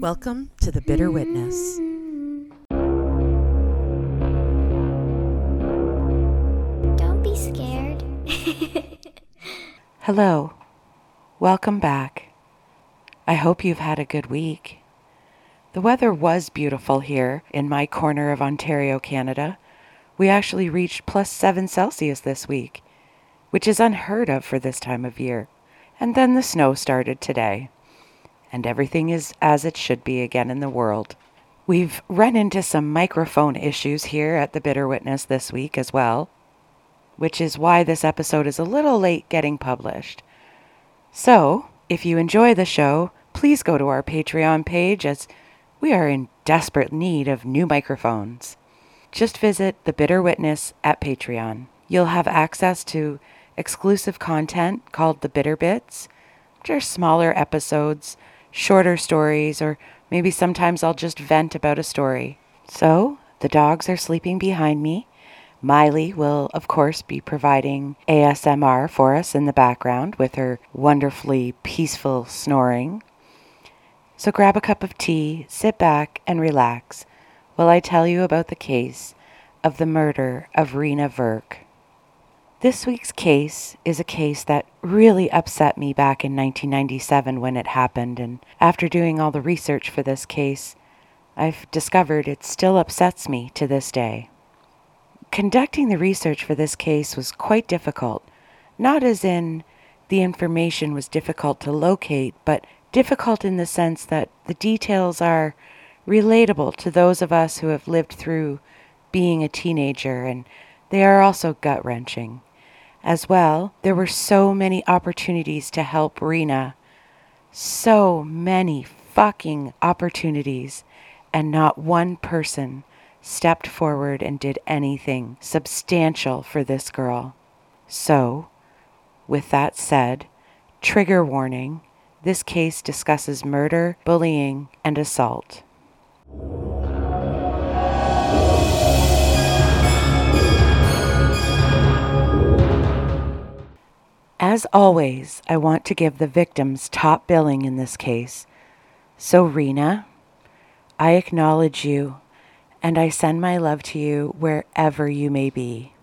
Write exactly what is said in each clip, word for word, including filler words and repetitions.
Welcome to The Bitter Witness. Don't be scared. Hello. Welcome back. I hope you've had a good week. The weather was beautiful here in my corner of Ontario, Canada. We actually reached plus seven Celsius this week, which is unheard of for this time of year. And then the snow started today. And everything is as it should be again in the world. We've run into some microphone issues here at The Bitter Witness this week as well, which is why this episode is a little late getting published. So, if you enjoy the show, please go to our Patreon page as we are in desperate need of new microphones. Just visit The Bitter Witness at Patreon. You'll have access to exclusive content called The Bitter Bits, which are smaller episodes, shorter stories, or maybe sometimes I'll just vent about a story. So, the dogs are sleeping behind me. Miley will, of course, be providing A S M R for us in the background with her wonderfully peaceful snoring. So grab a cup of tea, sit back, and relax while I tell you about the case of the murder of Rena Verk. This week's case is a case that really upset me back in nineteen ninety-seven when it happened, and after doing all the research for this case, I've discovered it still upsets me to this day. Conducting the research for this case was quite difficult, not as in the information was difficult to locate, but difficult in the sense that the details are relatable to those of us who have lived through being a teenager, and they are also gut-wrenching. As well, there were so many opportunities to help Rena. So many fucking opportunities, and not one person stepped forward and did anything substantial for this girl. So, with that said, trigger warning, this case discusses murder, bullying, and assault. As always, I want to give the victims top billing in this case. So Rena, I acknowledge you, and I send my love to you wherever you may be.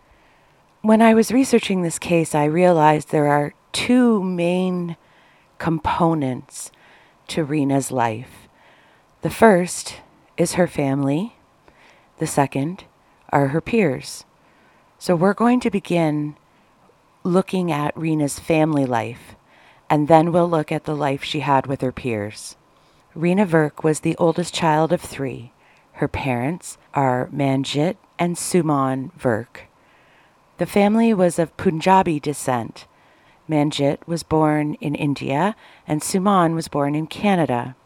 When I was researching this case, I realized there are two main components to Rena's life. The first is her family. The second are her peers. So we're going to begin looking at Rena's family life, and then we'll look at the life she had with her peers. Rena Verk was the oldest child of three. Her parents are Manjit and Suman Verk. The family was of Punjabi descent. Manjit was born in India, and Suman was born in Canada.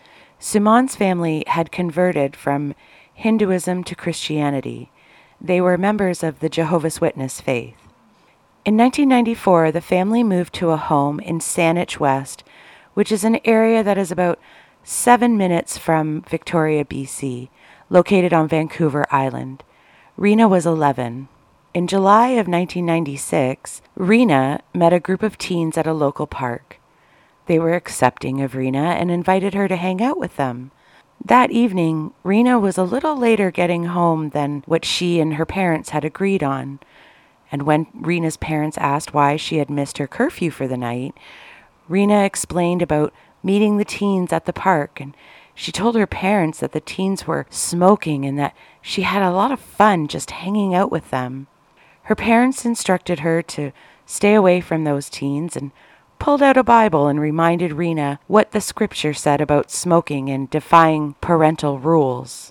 Suman's family had converted from Hinduism to Christianity. They were members of the Jehovah's Witness faith. In nineteen ninety-four, the family moved to a home in Saanich West, which is an area that is about seven minutes from Victoria, B C, located on Vancouver Island. Rena was eleven. In July of nineteen ninety-six, Rena met a group of teens at a local park. They were accepting of Rena and invited her to hang out with them. That evening, Rena was a little later getting home than what she and her parents had agreed on. And when Rena's parents asked why she had missed her curfew for the night, Rena explained about meeting the teens at the park, and she told her parents that the teens were smoking and that she had a lot of fun just hanging out with them. Her parents instructed her to stay away from those teens and pulled out a Bible and reminded Rena what the scripture said about smoking and defying parental rules.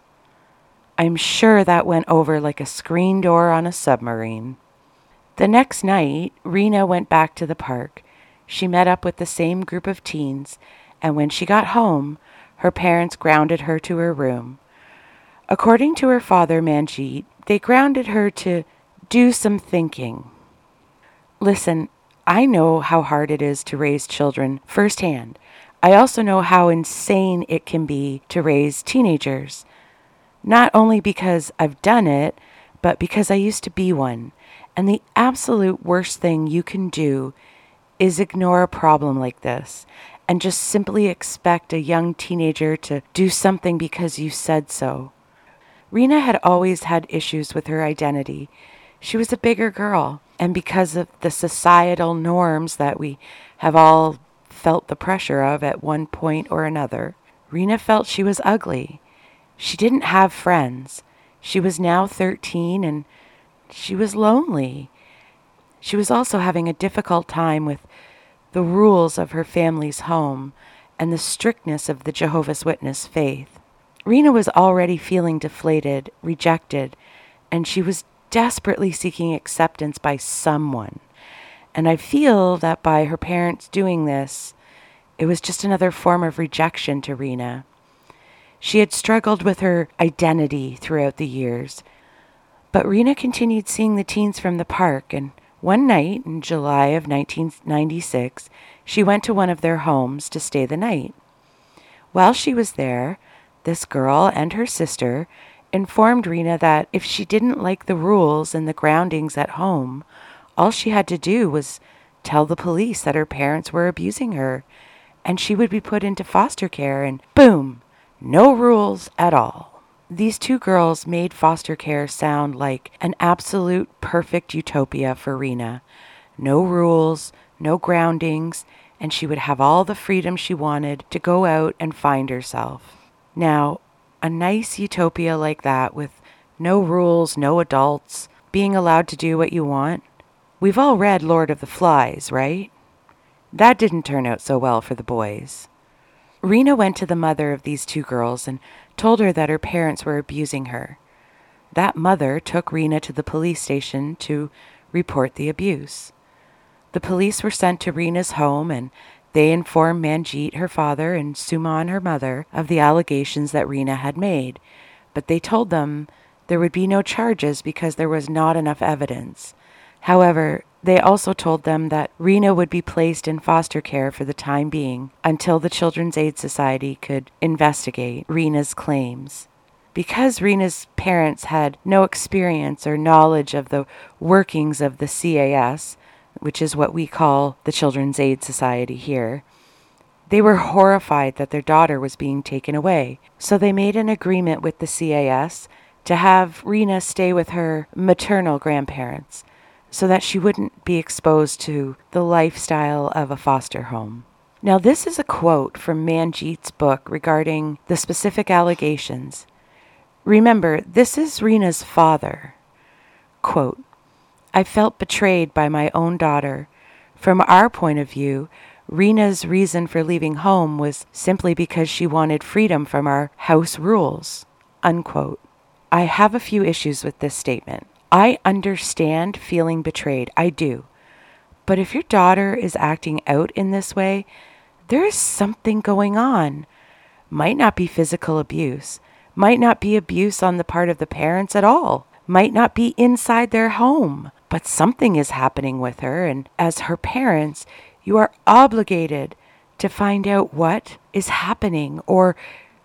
I'm sure that went over like a screen door on a submarine. The next night, Rena went back to the park. She met up with the same group of teens, and when she got home, her parents grounded her to her room. According to her father, Manjit, they grounded her to do some thinking. Listen, I know how hard it is to raise children firsthand. I also know how insane it can be to raise teenagers. Not only because I've done it, but because I used to be one. And the absolute worst thing you can do is ignore a problem like this and just simply expect a young teenager to do something because you said so. Rena had always had issues with her identity. She was a bigger girl, and because of the societal norms that we have all felt the pressure of at one point or another, Rena felt she was ugly. She didn't have friends. She was now thirteen, and she was lonely. She was also having a difficult time with the rules of her family's home and the strictness of the Jehovah's Witness faith. Rena was already feeling deflated, rejected, and she was desperately seeking acceptance by someone. And I feel that by her parents doing this, it was just another form of rejection to Rena. She had struggled with her identity throughout the years, but Rena continued seeing the teens from the park, and one night in July of nineteen ninety-six, she went to one of their homes to stay the night. While she was there, this girl and her sister informed Rena that if she didn't like the rules and the groundings at home, all she had to do was tell the police that her parents were abusing her, and she would be put into foster care, and boom, no rules at all. These two girls made foster care sound like an absolute perfect utopia for Rena. No rules, no groundings, and she would have all the freedom she wanted to go out and find herself. Now, a nice utopia like that with no rules, no adults, being allowed to do what you want. We've all read Lord of the Flies, right? That didn't turn out so well for the boys. Rena went to the mother of these two girls and told her that her parents were abusing her. That mother took Rena to the police station to report the abuse. The police were sent to Rena's home, and they informed Manjeet, her father, and Suman, her mother, of the allegations that Rena had made, but they told them there would be no charges because there was not enough evidence. However, they also told them that Rena would be placed in foster care for the time being until the Children's Aid Society could investigate Rena's claims. Because Rena's parents had no experience or knowledge of the workings of the C A S, which is what we call the Children's Aid Society here, they were horrified that their daughter was being taken away. So they made an agreement with the C A S to have Rena stay with her maternal grandparents, so that she wouldn't be exposed to the lifestyle of a foster home. Now, this is a quote from Manjeet's book regarding the specific allegations. Remember, this is Rena's father. Quote, I felt betrayed by my own daughter. From our point of view, Rena's reason for leaving home was simply because she wanted freedom from our house rules. Unquote. I have a few issues with this statement. I understand feeling betrayed. I do. But if your daughter is acting out in this way, there is something going on. Might not be physical abuse. Might not be abuse on the part of the parents at all. Might not be inside their home. But something is happening with her, and as her parents, you are obligated to find out what is happening or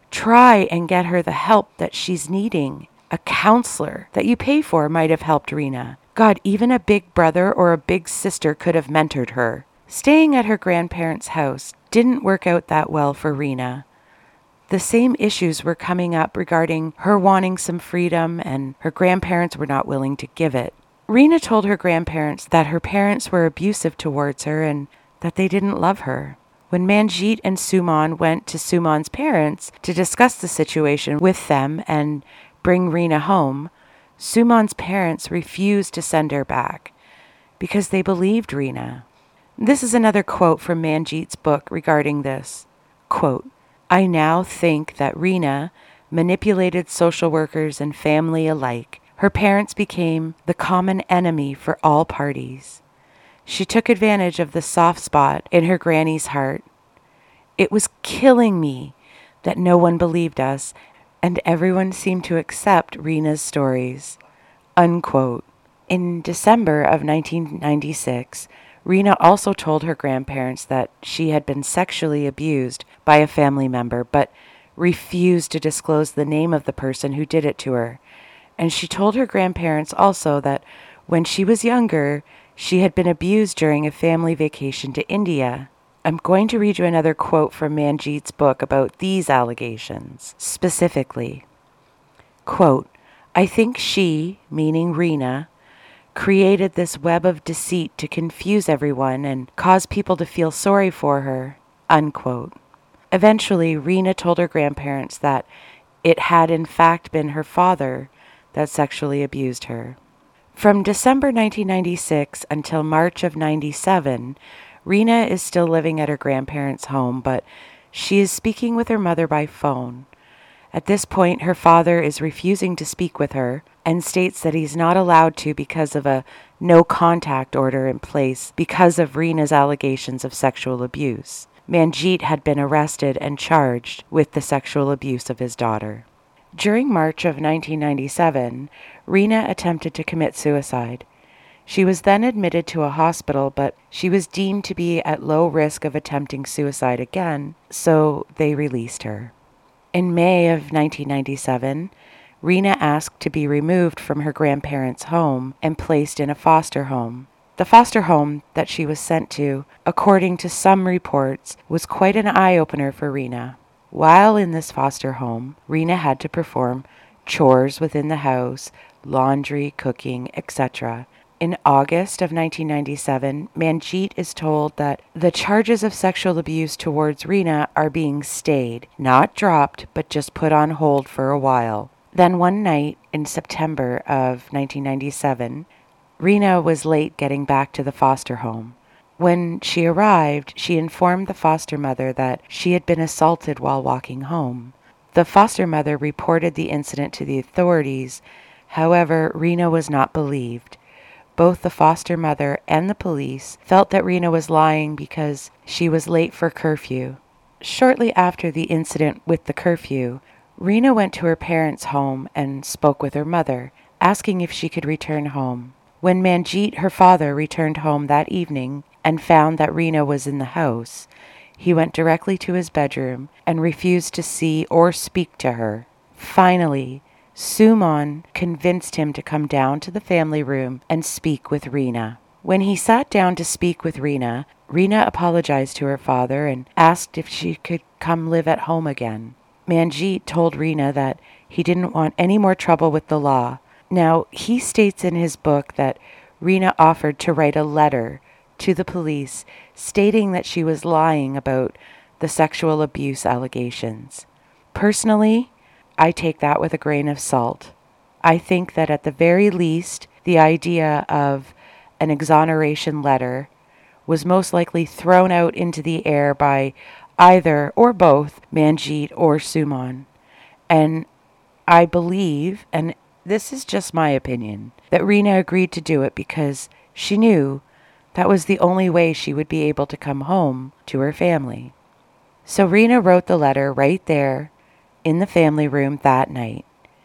try and get her the help that she's needing. A counselor that you pay for might have helped Rena. God, even a big brother or a big sister could have mentored her. Staying at her grandparents' house didn't work out that well for Rena. The same issues were coming up regarding her wanting some freedom, and her grandparents were not willing to give it. Rena told her grandparents that her parents were abusive towards her and that they didn't love her. When Manjeet and Suman went to Suman's parents to discuss the situation with them and bring Rena home, Suman's parents refused to send her back because they believed Rena. This is another quote from Manjeet's book regarding this. Quote, I now think that Rena manipulated social workers and family alike. Her parents became the common enemy for all parties. She took advantage of the soft spot in her granny's heart. It was killing me that no one believed us, and everyone seemed to accept Rena's stories. Unquote. In December of nineteen ninety-six, Rena also told her grandparents that she had been sexually abused by a family member, but refused to disclose the name of the person who did it to her. And she told her grandparents also that when she was younger, she had been abused during a family vacation to India. I'm going to read you another quote from Manjeet's book about these allegations, specifically. Quote, I think she, meaning Reena, created this web of deceit to confuse everyone and cause people to feel sorry for her, unquote. Eventually, Reena told her grandparents that it had in fact been her father that sexually abused her. From December nineteen ninety-six until March of ninety-seven, Reena is still living at her grandparents' home, but she is speaking with her mother by phone. At this point, her father is refusing to speak with her and states that he's not allowed to because of a no-contact order in place because of Reena's allegations of sexual abuse. Manjeet had been arrested and charged with the sexual abuse of his daughter. During March of nineteen ninety-seven, Reena attempted to commit suicide. She was then admitted to a hospital, but she was deemed to be at low risk of attempting suicide again, so they released her. In May of nineteen ninety-seven, Reena asked to be removed from her grandparents' home and placed in a foster home. The foster home that she was sent to, according to some reports, was quite an eye-opener for Reena. While in this foster home, Reena had to perform chores within the house, laundry, cooking, et cetera. In August of nineteen ninety-seven, Manjeet is told that the charges of sexual abuse towards Reena are being stayed, not dropped, but just put on hold for a while. Then one night in September of nineteen ninety-seven, Reena was late getting back to the foster home. When she arrived, she informed the foster mother that she had been assaulted while walking home. The foster mother reported the incident to the authorities. However, Reena was not believed. Both the foster mother and the police felt that Reena was lying because she was late for curfew. Shortly after the incident with the curfew, Reena went to her parents' home and spoke with her mother, asking if she could return home. When Manjeet, her father, returned home that evening and found that Reena was in the house, he went directly to his bedroom and refused to see or speak to her. Finally, Suman convinced him to come down to the family room and speak with Reena. When he sat down to speak with Reena, Reena apologized to her father and asked if she could come live at home again. Manjeet told Reena that he didn't want any more trouble with the law. Now, he states in his book that Reena offered to write a letter to the police stating that she was lying about the sexual abuse allegations. Personally, I take that with a grain of salt. I think that at the very least, the idea of an exoneration letter was most likely thrown out into the air by either or both Manjeet or Suman. And I believe, and this is just my opinion, that Reena agreed to do it because she knew that was the only way she would be able to come home to her family. So Reena wrote the letter right there in the family room that night.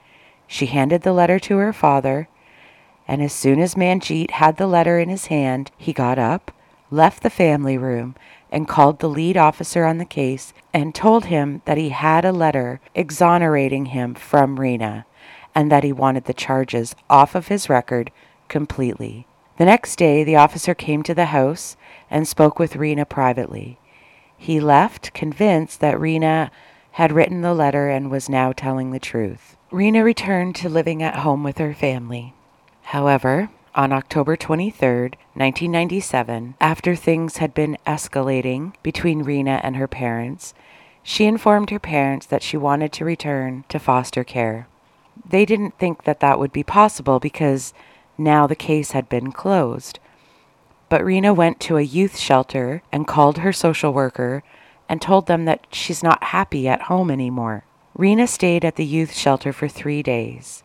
She handed the letter to her father, and as soon as Manjeet had the letter in his hand, he got up, left the family room, and called the lead officer on the case and told him that he had a letter exonerating him from Reena and that he wanted the charges off of his record completely. The next day, the officer came to the house and spoke with Reena privately. He left, convinced that Reena had written the letter and was now telling the truth. Reena returned to living at home with her family. However, on October twenty-third, nineteen ninety-seven, after things had been escalating between Reena and her parents, she informed her parents that she wanted to return to foster care. They didn't think that that would be possible because now the case had been closed. But Reena went to a youth shelter and called her social worker and told them that she's not happy at home anymore. Reena stayed at the youth shelter for three days.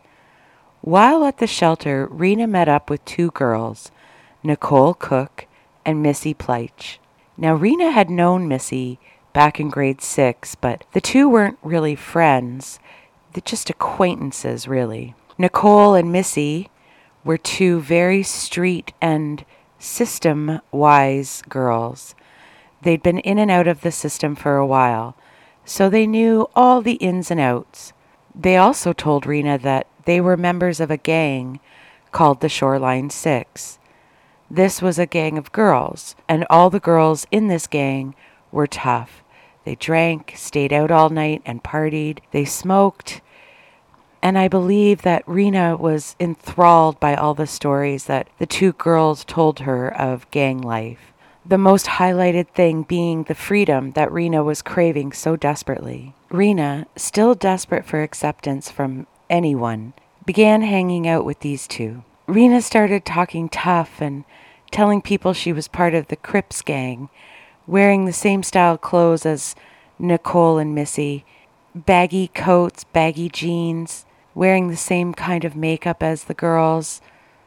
While at the shelter, Reena met up with two girls, Nicole Cook and Missy Pleich. Now, Reena had known Missy back in grade six, but the two weren't really friends. They're just acquaintances, really. Nicole and Missy were two very street and system-wise girls. They'd been in and out of the system for a while, so they knew all the ins and outs. They also told Reena that they were members of a gang called the Shoreline Six. This was a gang of girls, and all the girls in this gang were tough. They drank, stayed out all night, and partied. They smoked. And I believe that Rena was enthralled by all the stories that the two girls told her of gang life. The most highlighted thing being the freedom that Rena was craving so desperately. Rena, still desperate for acceptance from anyone, began hanging out with these two. Rena started talking tough and telling people she was part of the Crips gang, wearing the same style clothes as Nicole and Missy, baggy coats, baggy jeans, wearing the same kind of makeup as the girls.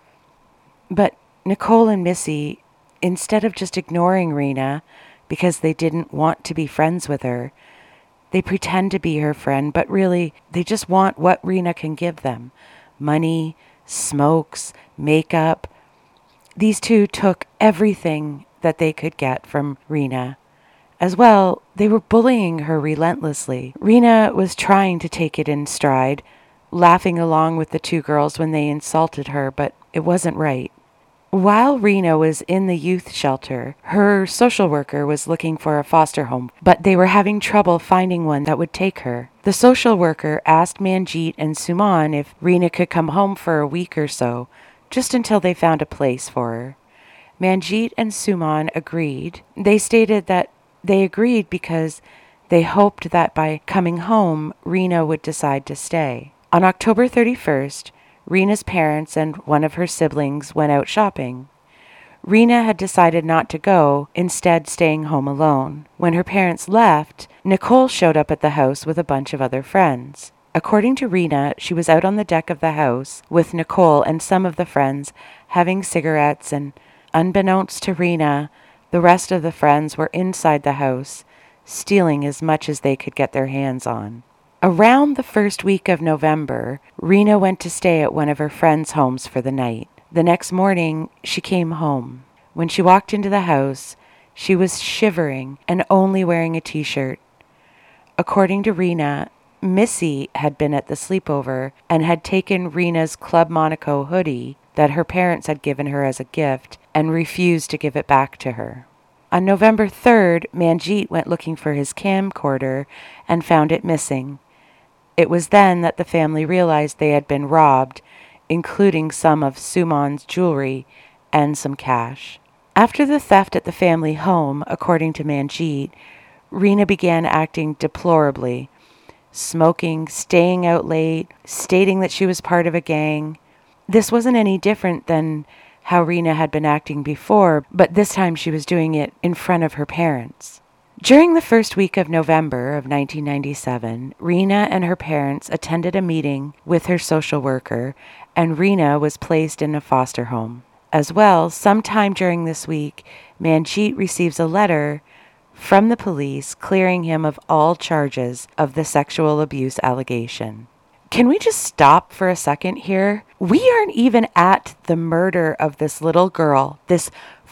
But Nicole and Missy, instead of just ignoring Rena because they didn't want to be friends with her, they pretend to be her friend, but really they just want what Rena can give them. Money, smokes, makeup. These two took everything that they could get from Rena. As well, they were bullying her relentlessly. Rena was trying to take it in stride, laughing along with the two girls when they insulted her, but it wasn't right. While Rena was in the youth shelter, her social worker was looking for a foster home, but they were having trouble finding one that would take her. The social worker asked Manjeet and Suman if Rena could come home for a week or so, just until they found a place for her. Manjeet and Suman agreed. They stated that they agreed because they hoped that by coming home, Rena would decide to stay. On October thirty-first, Rena's parents and one of her siblings went out shopping. Rena had decided not to go, instead staying home alone. When her parents left, Nicole showed up at the house with a bunch of other friends. According to Rena, she was out on the deck of the house with Nicole and some of the friends having cigarettes, and unbeknownst to Rena, the rest of the friends were inside the house, stealing as much as they could get their hands on. Around the first week of November, Rena went to stay at one of her friends' homes for the night. The next morning, she came home. When she walked into the house, she was shivering and only wearing a t-shirt. According to Rena, Missy had been at the sleepover and had taken Rena's Club Monaco hoodie that her parents had given her as a gift and refused to give it back to her. On November third, Manjeet went looking for his camcorder and found it missing. It was then that the family realized they had been robbed, including some of Suman's jewelry and some cash. After the theft at the family home, according to Manjeet, Rena began acting deplorably, smoking, staying out late, stating that she was part of a gang. This wasn't any different than how Rena had been acting before, but this time she was doing it in front of her parents. During the first week of November of nineteen ninety-seven, Rena and her parents attended a meeting with her social worker, and Rena was placed in a foster home. As well, sometime during this week, Manjeet receives a letter from the police clearing him of all charges of the sexual abuse allegation. Can we just stop for a second here? We aren't even at the murder of this little girl, this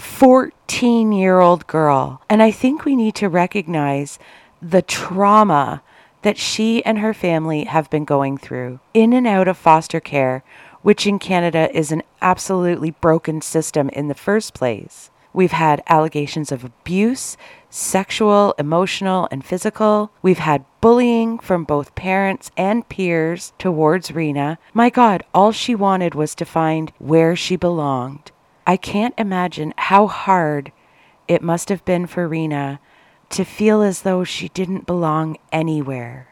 fourteen-year-old girl. And I think we need to recognize the trauma that she and her family have been going through in and out of foster care, which in Canada is an absolutely broken system in the first place. We've had allegations of abuse, sexual, emotional, and physical. We've had bullying from both parents and peers towards Rena. My God, all she wanted was to find where she belonged. I can't imagine how hard it must have been for Rena to feel as though she didn't belong anywhere.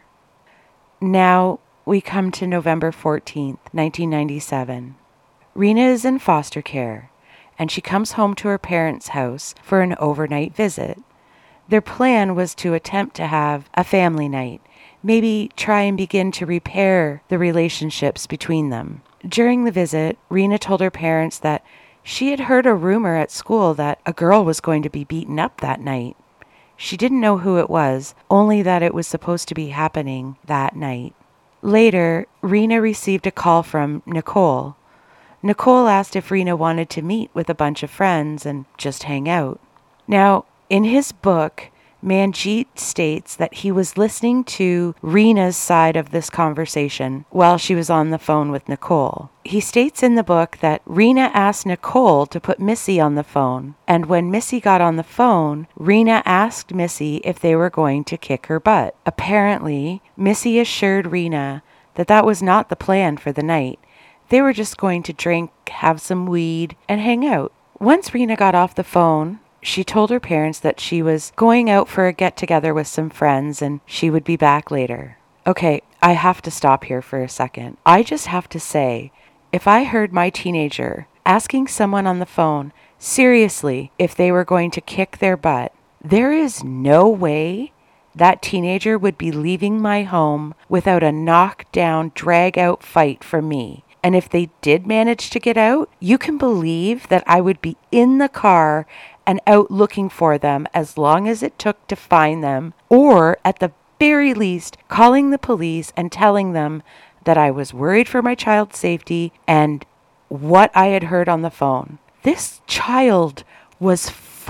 Now we come to November fourteenth, nineteen ninety-seven. Rena is in foster care, and she comes home to her parents' house for an overnight visit. Their plan was to attempt to have a family night, maybe try and begin to repair the relationships between them. During the visit, Rena told her parents that she had heard a rumor at school that a girl was going to be beaten up that night. She didn't know who it was, only that it was supposed to be happening that night. Later, Rena received a call from Nicole. Nicole asked if Rena wanted to meet with a bunch of friends and just hang out. Now, in his book, Manjeet states that he was listening to Reena's side of this conversation while she was on the phone with Nicole. He states in the book that Reena asked Nicole to put Missy on the phone, and when Missy got on the phone, Reena asked Missy if they were going to kick her butt. Apparently, Missy assured Reena that that was not the plan for the night. They were just going to drink, have some weed, and hang out. Once Reena got off the phone, she told her parents that she was going out for a get-together with some friends and she would be back later. Okay, I have to stop here for a second. I just have to say, if I heard my teenager asking someone on the phone seriously if they were going to kick their butt, there is no way that teenager would be leaving my home without a knockdown, drag-out fight from me. And if they did manage to get out, you can believe that I would be in the car and out looking for them as long as it took to find them, or at the very least, calling the police and telling them that I was worried for my child's safety and what I had heard on the phone. This child was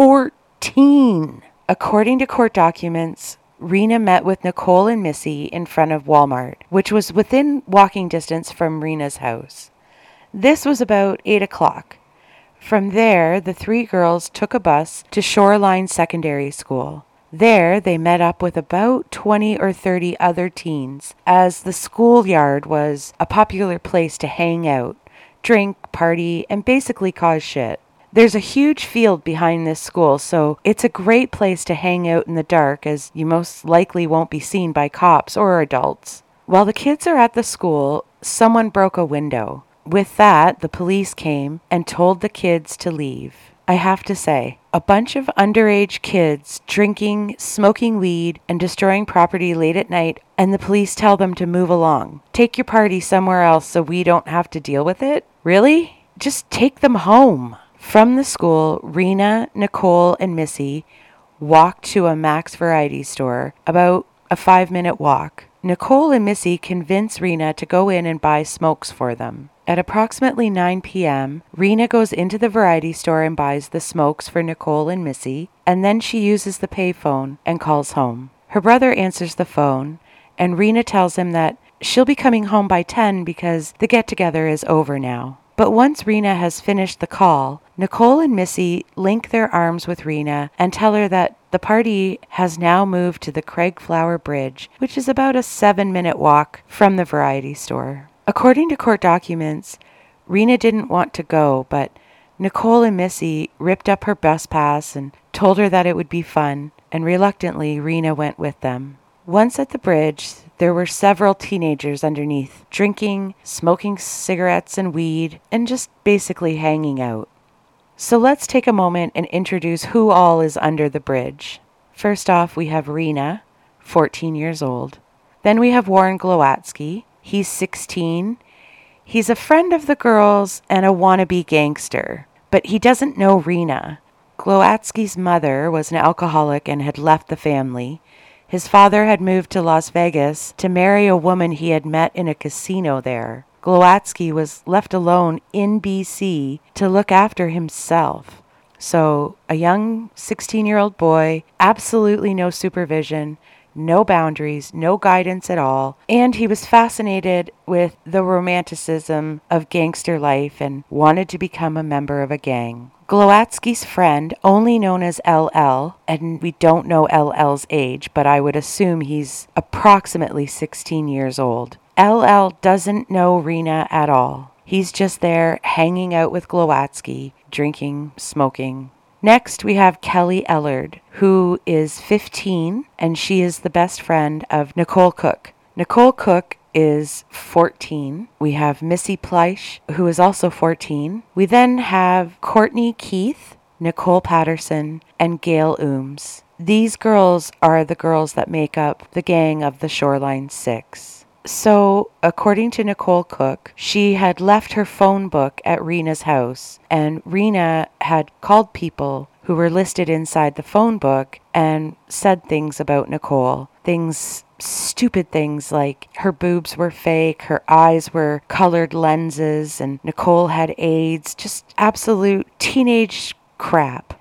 fourteen. According to court documents, Reena met with Nicole and Missy in front of Walmart, which was within walking distance from Reena's house. This was about eight o'clock. From there, the three girls took a bus to Shoreline Secondary School. There, they met up with about twenty or thirty other teens, as the schoolyard was a popular place to hang out, drink, party, and basically cause shit. There's a huge field behind this school, so it's a great place to hang out in the dark, as you most likely won't be seen by cops or adults. While the kids are at the school, someone broke a window. With that, the police came and told the kids to leave. I have to say, a bunch of underage kids drinking, smoking weed, and destroying property late at night, and the police tell them to move along. Take your party somewhere else so we don't have to deal with it? Really? Just take them home. From the school, Reena, Nicole, and Missy walked to a Max Variety store, about a five-minute walk. Nicole and Missy convince Reena to go in and buy smokes for them. At approximately nine p.m., Reena goes into the variety store and buys the smokes for Nicole and Missy, and then she uses the payphone and calls home. Her brother answers the phone, and Reena tells him that she'll be coming home by ten because the get-together is over now. But once Reena has finished the call, Nicole and Missy link their arms with Reena and tell her that the party has now moved to the Craigflower Bridge, which is about a seven-minute walk from the variety store. According to court documents, Reena didn't want to go, but Nicole and Missy ripped up her bus pass and told her that it would be fun, and reluctantly Reena went with them. Once at the bridge, there were several teenagers underneath, drinking, smoking cigarettes and weed, and just basically hanging out. So let's take a moment and introduce who all is under the bridge. First off, we have Reena, fourteen years old. Then we have Warren Glowatsky. He's sixteen. He's a friend of the girls and a wannabe gangster, but he doesn't know Reena. Glowatsky's mother was an alcoholic and had left the family. His father had moved to Las Vegas to marry a woman he had met in a casino there. Glowatsky was left alone in B C to look after himself. So a young sixteen-year-old boy, absolutely no supervision, no boundaries, no guidance at all, and he was fascinated with the romanticism of gangster life and wanted to become a member of a gang. Glowatsky's friend, only known as L L, and we don't know L L's age, but I would assume he's approximately sixteen years old. L L doesn't know Reena at all. He's just there hanging out with Glowatsky, drinking, smoking. Next, we have Kelly Ellard, who is fifteen, and she is the best friend of Nicole Cook. Nicole Cook is fourteen. We have Missy Pleisch, who is also fourteen. We then have Courtney Keith, Nicole Patterson, and Gail Ooms. These girls are the girls that make up the gang of the Shoreline Six. So, according to Nicole Cook, she had left her phone book at Reena's house, and Reena had called people who were listed inside the phone book and said things about Nicole. Things, stupid things like her boobs were fake, her eyes were colored lenses, and Nicole had AIDS. Just absolute teenage crap.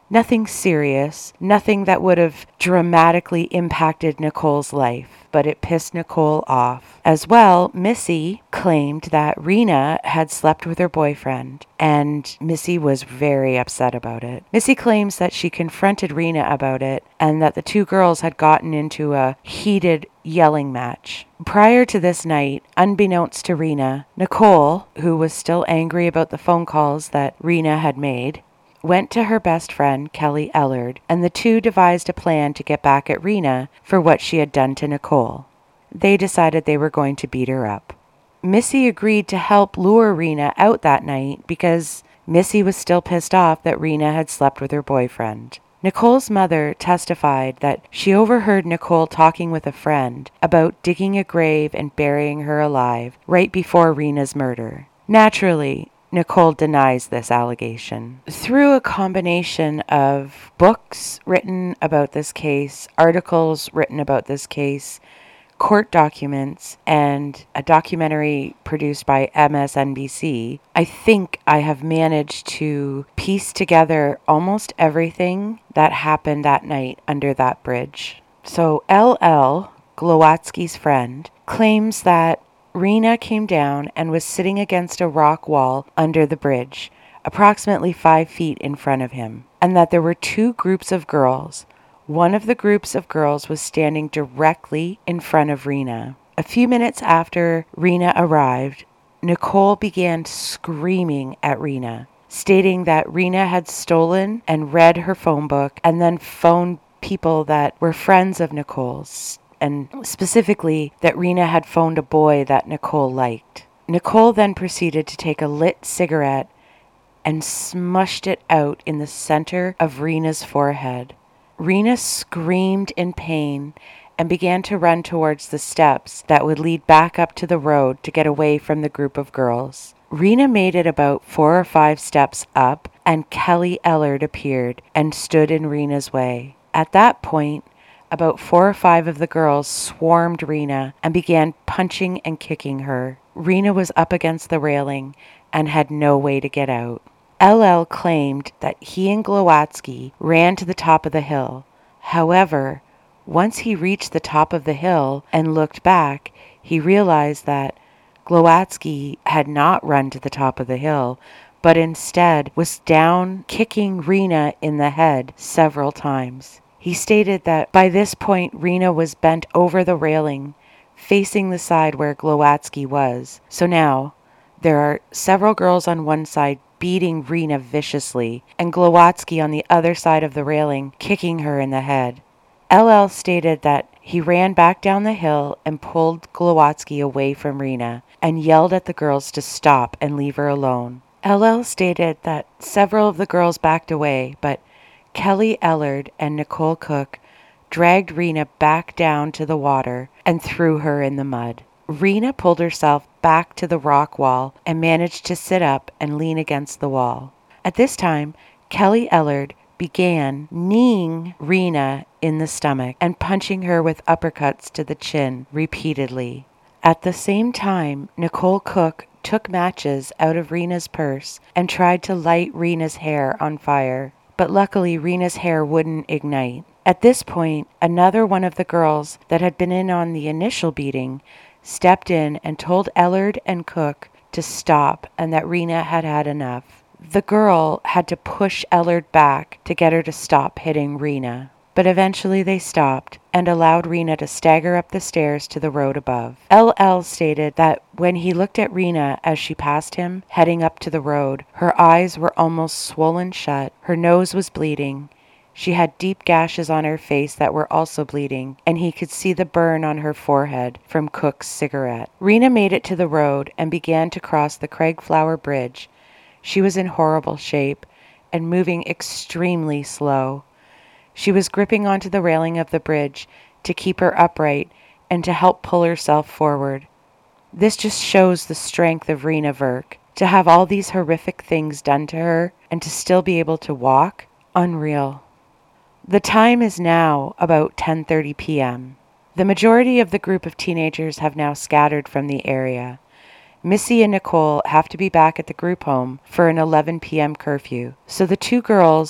Nothing serious, nothing that would have dramatically impacted Nicole's life, but it pissed Nicole off. As well, Missy claimed that Rena had slept with her boyfriend, and Missy was very upset about it. Missy claims that she confronted Rena about it and that the two girls had gotten into a heated yelling match. Prior to this night, unbeknownst to Rena, Nicole, who was still angry about the phone calls that Rena had made, went to her best friend, Kelly Ellard, and the two devised a plan to get back at Rena for what she had done to Nicole. They decided they were going to beat her up. Missy agreed to help lure Rena out that night because Missy was still pissed off that Rena had slept with her boyfriend. Nicole's mother testified that she overheard Nicole talking with a friend about digging a grave and burying her alive right before Rena's murder. Naturally, Nicole denies this allegation. Through a combination of books written about this case, articles written about this case, court documents, and a documentary produced by M S N B C, I think I have managed to piece together almost everything that happened that night under that bridge. So L L, Glowatsky's friend, claims that Rena came down and was sitting against a rock wall under the bridge, approximately five feet in front of him, and that there were two groups of girls. One of the groups of girls was standing directly in front of Rena. A few minutes after Rena arrived, Nicole began screaming at Rena, stating that Rena had stolen and read her phone book and then phoned people that were friends of Nicole's, and specifically that Rena had phoned a boy that Nicole liked. Nicole then proceeded to take a lit cigarette and smushed it out in the center of Rena's forehead. Rena screamed in pain and began to run towards the steps that would lead back up to the road to get away from the group of girls. Rena made it about four or five steps up, and Kelly Ellard appeared and stood in Rena's way. At that point, about four or five of the girls swarmed Rena and began punching and kicking her. Rena was up against the railing and had no way to get out. L L claimed that he and Glowatsky ran to the top of the hill. However, once he reached the top of the hill and looked back, he realized that Glowatsky had not run to the top of the hill, but instead was down kicking Rena in the head several times. He stated that by this point Rena was bent over the railing, facing the side where Glowatsky was. So now, there are several girls on one side beating Rena viciously, and Glowatsky on the other side of the railing, kicking her in the head. L L stated that he ran back down the hill and pulled Glowatsky away from Rena and yelled at the girls to stop and leave her alone. L L stated that several of the girls backed away, but Kelly Ellard and Nicole Cook dragged Rena back down to the water and threw her in the mud. Rena pulled herself back to the rock wall and managed to sit up and lean against the wall. At this time, Kelly Ellard began kneeing Rena in the stomach and punching her with uppercuts to the chin repeatedly. At the same time, Nicole Cook took matches out of Rena's purse and tried to light Rena's hair on fire, but luckily Rena's hair wouldn't ignite. At this point, another one of the girls that had been in on the initial beating stepped in and told Ellard and Cook to stop and that Rena had had enough. The girl had to push Ellard back to get her to stop hitting Rena, but eventually they stopped and allowed Rena to stagger up the stairs to the road above. L L stated that when he looked at Rena as she passed him, heading up to the road, her eyes were almost swollen shut, her nose was bleeding, she had deep gashes on her face that were also bleeding, and he could see the burn on her forehead from Cook's cigarette. Rena made it to the road and began to cross the Craigflower Bridge. She was in horrible shape and moving extremely slow. She was gripping onto the railing of the bridge to keep her upright and to help pull herself forward. This just shows the strength of Rena Verk. To have all these horrific things done to her and to still be able to walk, unreal. The time is now about ten thirty p.m. The majority of the group of teenagers have now scattered from the area. Missy and Nicole have to be back at the group home for an eleven p.m. curfew, so the two girls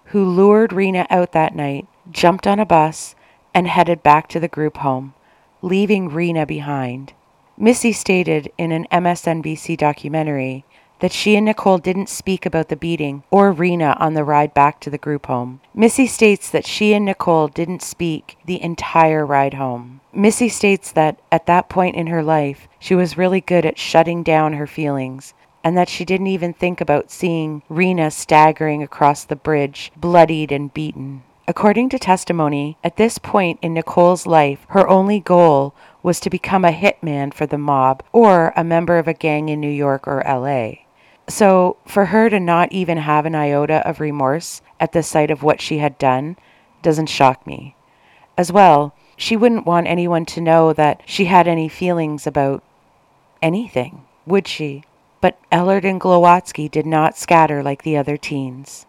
who lured Rena out that night, jumped on a bus and headed back to the group home, leaving Rena behind. Missy stated in an M S N B C documentary that she and Nicole didn't speak about the beating or Rena on the ride back to the group home. Missy states that she and Nicole didn't speak the entire ride home. Missy states that at that point in her life, she was really good at shutting down her feelings, and that she didn't even think about seeing Rena staggering across the bridge, bloodied and beaten. According to testimony, at this point in Nicole's life, her only goal was to become a hitman for the mob or a member of a gang in New York or L A. So for her to not even have an iota of remorse at the sight of what she had done doesn't shock me. As well, she wouldn't want anyone to know that she had any feelings about anything, would she? But Ellard and Glowatsky did not scatter like the other teens.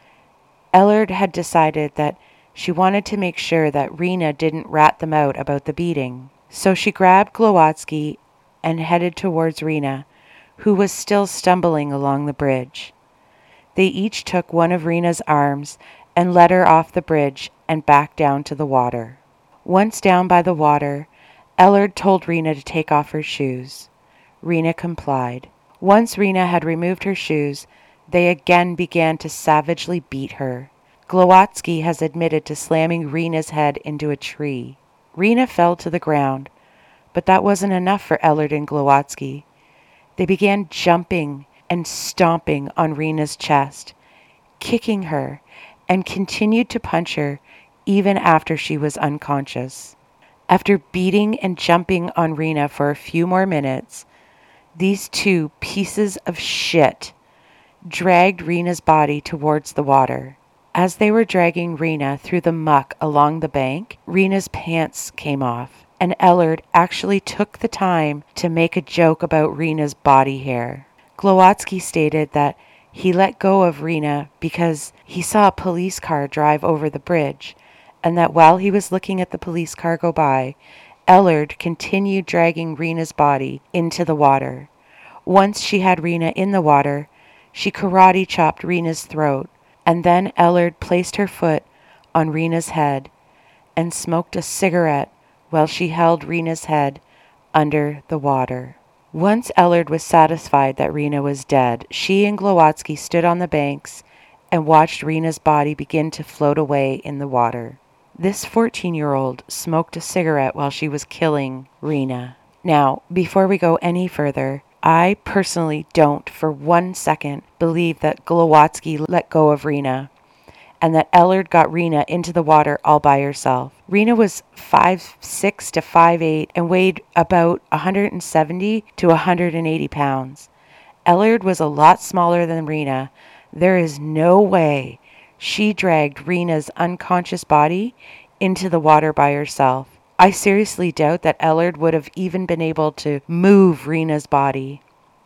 Ellard had decided that she wanted to make sure that Rena didn't rat them out about the beating. So she grabbed Glowatsky and headed towards Rena, who was still stumbling along the bridge. They each took one of Rena's arms and led her off the bridge and back down to the water. Once down by the water, Ellard told Rena to take off her shoes. Rena complied. Once Rena had removed her shoes, they again began to savagely beat her. Glowatsky has admitted to slamming Rena's head into a tree. Rena fell to the ground, but that wasn't enough for Ellard and Glowatsky. They began jumping and stomping on Rena's chest, kicking her, and continued to punch her even after she was unconscious. After beating and jumping on Rena for a few more minutes, these two pieces of shit dragged Rena's body towards the water. As they were dragging Rena through the muck along the bank, Rena's pants came off, and Ellard actually took the time to make a joke about Rena's body hair. Glowatsky stated that he let go of Rena because he saw a police car drive over the bridge, and that while he was looking at the police car go by, Ellard continued dragging Rena's body into the water. Once she had Rena in the water, she karate chopped Rena's throat, and then Ellard placed her foot on Rena's head and smoked a cigarette while she held Rena's head under the water. Once Ellard was satisfied that Rena was dead, she and Glowatsky stood on the banks and watched Rena's body begin to float away in the water. This fourteen-year-old smoked a cigarette while she was killing Rena. Now, before we go any further, I personally don't for one second believe that Glowatsky let go of Rena and that Ellard got Rena into the water all by herself. Rena was five six to five eight and weighed about one hundred seventy to one hundred eighty pounds. Ellard was a lot smaller than Rena. There is no way she dragged Rena's unconscious body into the water by herself. I seriously doubt that Ellard would have even been able to move Rena's body.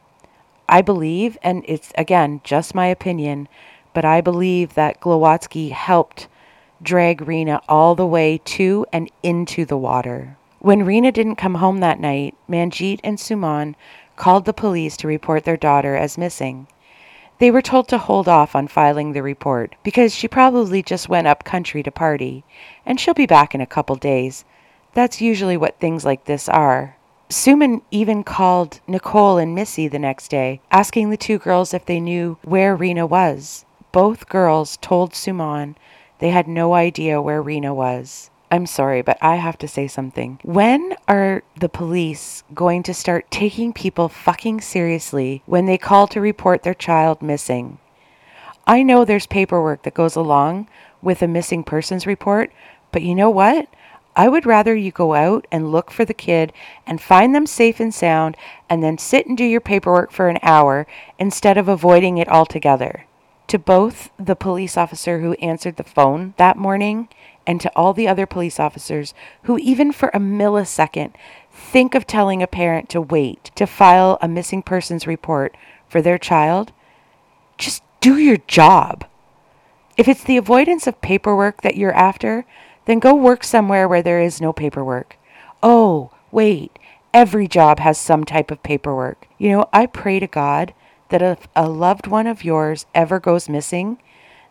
I believe, and it's again just my opinion, but I believe that Glowatsky helped drag Rena all the way to and into the water. When Rena didn't come home that night, Manjeet and Suman called the police to report their daughter as missing. They were told to hold off on filing the report because she probably just went up country to party, and she'll be back in a couple days. That's usually what things like this are. Suman even called Nicole and Missy the next day, asking the two girls if they knew where Rena was. Both girls told Suman they had no idea where Rena was. I'm sorry, but I have to say something. When are the police going to start taking people fucking seriously when they call to report their child missing? I know there's paperwork that goes along with a missing persons report, but you know what? I would rather you go out and look for the kid and find them safe and sound and then sit and do your paperwork for an hour instead of avoiding it altogether. To both the police officer who answered the phone that morning and to all the other police officers who even for a millisecond think of telling a parent to wait to file a missing persons report for their child, just do your job. If it's the avoidance of paperwork that you're after, then go work somewhere where there is no paperwork. Oh, wait, every job has some type of paperwork. You know, I pray to God that if a loved one of yours ever goes missing,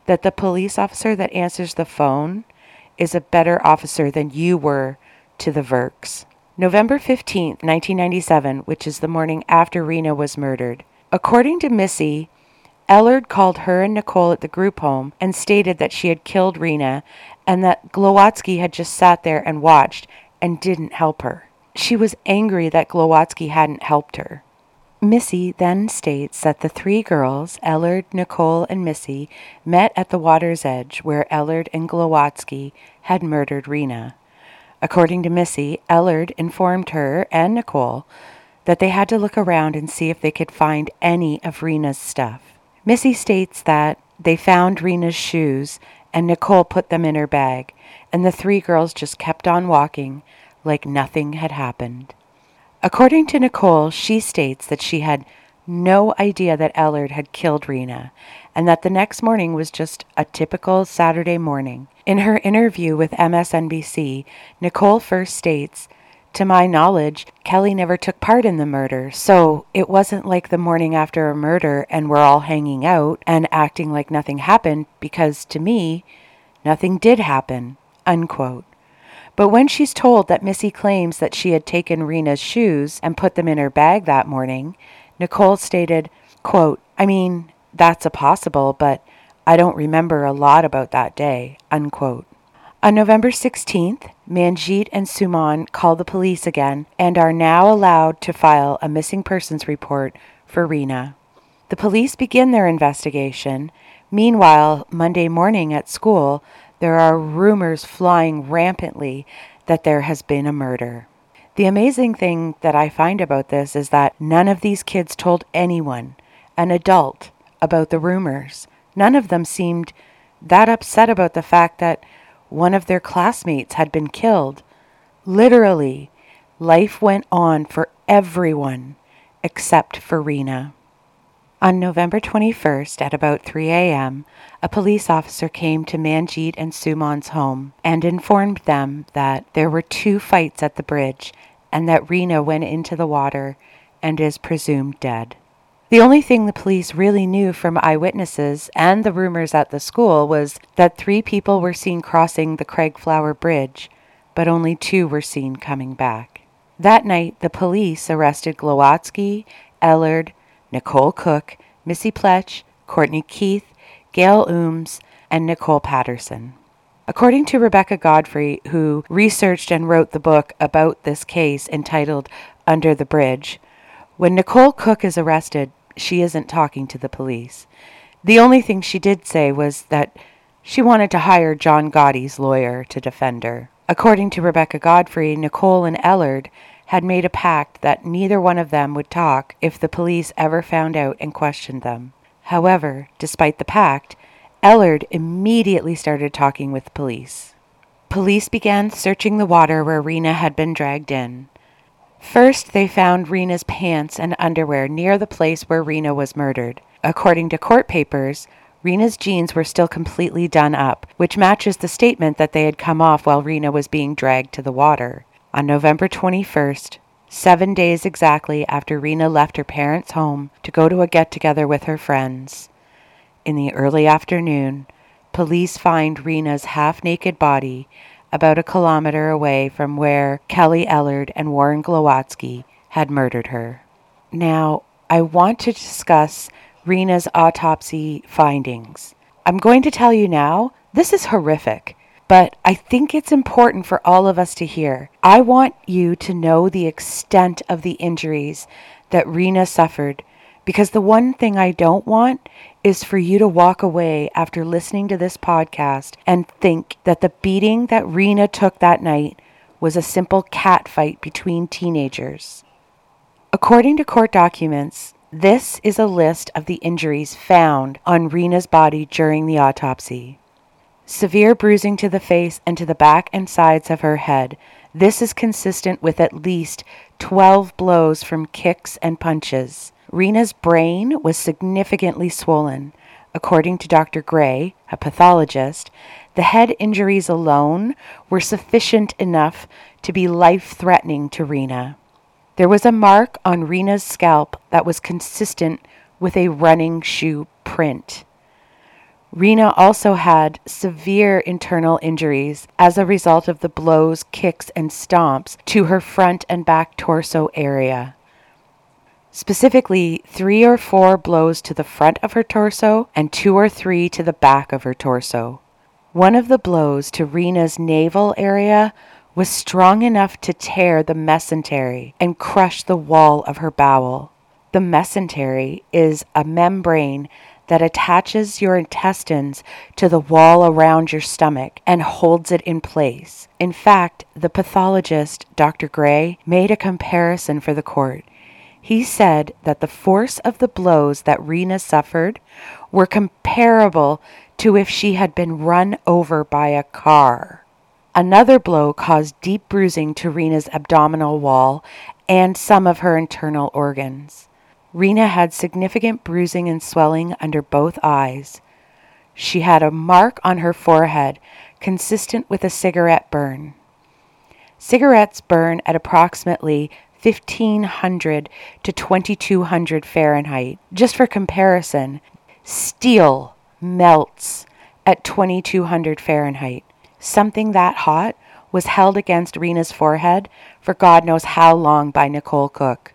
that the police officer that answers the phone is a better officer than you were to the Verks. November fifteenth, nineteen ninety-seven, which is the morning after Rena was murdered. According to Missy, Ellard called her and Nicole at the group home and stated that she had killed Rena and that Glowatsky had just sat there and watched and didn't help her. She was angry that Glowatsky hadn't helped her. Missy then states that the three girls, Ellard, Nicole, and Missy, met at the water's edge where Ellard and Glowatsky had murdered Rena. According to Missy, Ellard informed her and Nicole that they had to look around and see if they could find any of Rena's stuff. Missy states that they found Rena's shoes and Nicole put them in her bag, and the three girls just kept on walking like nothing had happened. According to Nicole, she states that she had no idea that Ellard had killed Rena, and that the next morning was just a typical Saturday morning. In her interview with M S N B C, Nicole first states, "To my knowledge, Kelly never took part in the murder, so it wasn't like the morning after a murder and we're all hanging out and acting like nothing happened, because to me, nothing did happen," unquote. But when she's told that Missy claims that she had taken Rena's shoes and put them in her bag that morning, Nicole stated, quote, "I mean, that's a possible, but I don't remember a lot about that day," unquote. On November sixteenth, Manjeet and Suman called the police again and are now allowed to file a missing persons report for Rena. The police begin their investigation. Meanwhile, Monday morning at school, there are rumors flying rampantly that there has been a murder. The amazing thing that I find about this is that none of these kids told anyone, an adult, about the rumors. None of them seemed that upset about the fact that one of their classmates had been killed. Literally, life went on for everyone except for Rena. On November twenty-first at about three a.m., a police officer came to Manjeet and Suman's home and informed them that there were two fights at the bridge and that Rena went into the water and is presumed dead. The only thing the police really knew from eyewitnesses and the rumors at the school was that three people were seen crossing the Craigflower Bridge, but only two were seen coming back. That night, the police arrested Glowatsky, Ellard, Nicole Cook, Missy Pletch, Courtney Keith, Gail Ooms, and Nicole Patterson. According to Rebecca Godfrey, who researched and wrote the book about this case entitled Under the Bridge, when Nicole Cook is arrested, she isn't talking to the police. The only thing she did say was that she wanted to hire John Gotti's lawyer to defend her. According to Rebecca Godfrey, Nicole and Ellard had made a pact that neither one of them would talk if the police ever found out and questioned them. However, despite the pact, Ellard immediately started talking with police. Police began searching the water where Rena had been dragged in. First, they found Rena's pants and underwear near the place where Rena was murdered. According to court papers, Rena's jeans were still completely done up, which matches the statement that they had come off while Rena was being dragged to the water. On November twenty-first, seven days exactly after Rena left her parents' home to go to a get-together with her friends, in the early afternoon, police find Rena's half-naked body about a kilometer away from where Kelly Ellard and Warren Glowatsky had murdered her. Now, I want to discuss Rena's autopsy findings. I'm going to tell you now, this is horrific, but I think it's important for all of us to hear. I want you to know the extent of the injuries that Rena suffered, because the one thing I don't want is for you to walk away after listening to this podcast and think that the beating that Rena took that night was a simple cat fight between teenagers. According to court documents, this is a list of the injuries found on Rena's body during the autopsy. Severe bruising to the face and to the back and sides of her head. This is consistent with at least twelve blows from kicks and punches. Rena's brain was significantly swollen. According to Doctor Gray, a pathologist, the head injuries alone were sufficient enough to be life-threatening to Rena. There was a mark on Rena's scalp that was consistent with a running shoe print. Rena also had severe internal injuries as a result of the blows, kicks, and stomps to her front and back torso area. Specifically, three or four blows to the front of her torso and two or three to the back of her torso. One of the blows to Rena's navel area was strong enough to tear the mesentery and crush the wall of her bowel. The mesentery is a membrane that attaches your intestines to the wall around your stomach and holds it in place. In fact, the pathologist, Doctor Gray, made a comparison for the court. He said that the force of the blows that Rena suffered were comparable to if she had been run over by a car. Another blow caused deep bruising to Rena's abdominal wall and some of her internal organs. Rena had significant bruising and swelling under both eyes. She had a mark on her forehead consistent with a cigarette burn. Cigarettes burn at approximately fifteen hundred to twenty-two hundred Fahrenheit. Just for comparison, steel melts at twenty-two hundred Fahrenheit. Something that hot was held against Rena's forehead for God knows how long by Nicole Cook.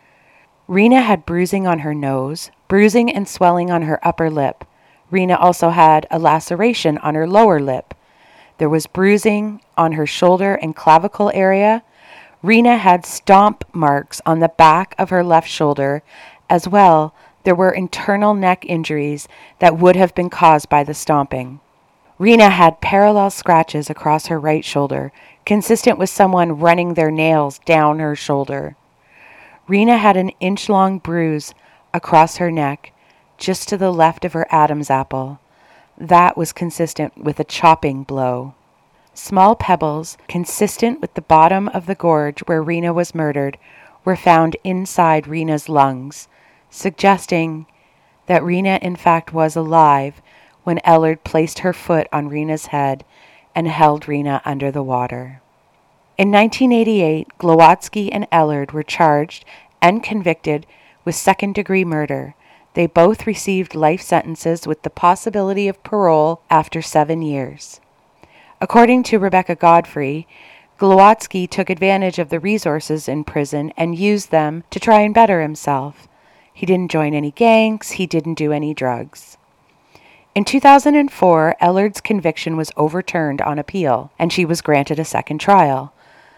Rena had bruising on her nose, bruising and swelling on her upper lip. Rena also had a laceration on her lower lip. There was bruising on her shoulder and clavicle area. Rena had stomp marks on the back of her left shoulder. As well, there were internal neck injuries that would have been caused by the stomping. Rena had parallel scratches across her right shoulder, consistent with someone running their nails down her shoulder. Rena had an inch-long bruise across her neck, just to the left of her Adam's apple. That was consistent with a chopping blow. Small pebbles, consistent with the bottom of the gorge where Rena was murdered, were found inside Rena's lungs, suggesting that Rena in fact was alive when Ellard placed her foot on Rena's head and held Rena under the water. In nineteen eighty-eight, Glowacki and Ellard were charged and convicted with second-degree murder. They both received life sentences with the possibility of parole after seven years. According to Rebecca Godfrey, Glowacki took advantage of the resources in prison and used them to try and better himself. He didn't join any gangs, he didn't do any drugs. In two thousand four, Ellard's conviction was overturned on appeal, and she was granted a second trial.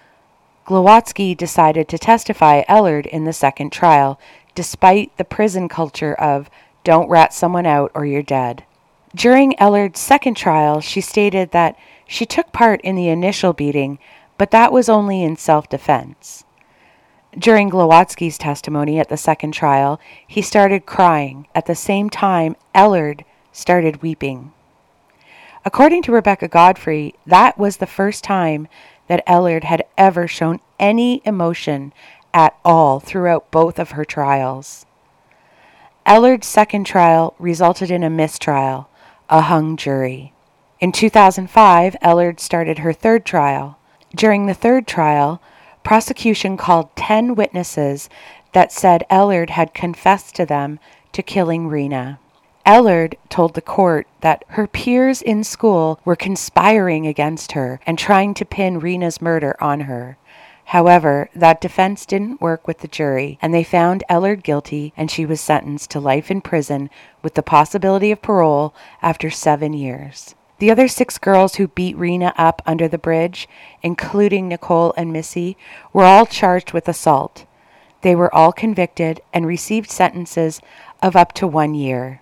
Glowacki decided to testify Ellard in the second trial, despite the prison culture of don't rat someone out or you're dead. During Ellard's second trial, she stated that she took part in the initial beating, but that was only in self-defense. During Glowacki's testimony at the second trial, he started crying. At the same time, Ellard started weeping. According to Rebecca Godfrey, that was the first time that Ellard had ever shown any emotion at all throughout both of her trials. Ellard's second trial resulted in a mistrial, a hung jury. In two thousand five, Ellard started her third trial. During the third trial, prosecution called ten witnesses that said Ellard had confessed to them to killing Rena. Ellard told the court that her peers in school were conspiring against her and trying to pin Rena's murder on her. However, that defense didn't work with the jury, and they found Ellard guilty, and she was sentenced to life in prison with the possibility of parole after seven years. The other six girls who beat Rena up under the bridge, including Nicole and Missy, were all charged with assault. They were all convicted and received sentences of up to one year.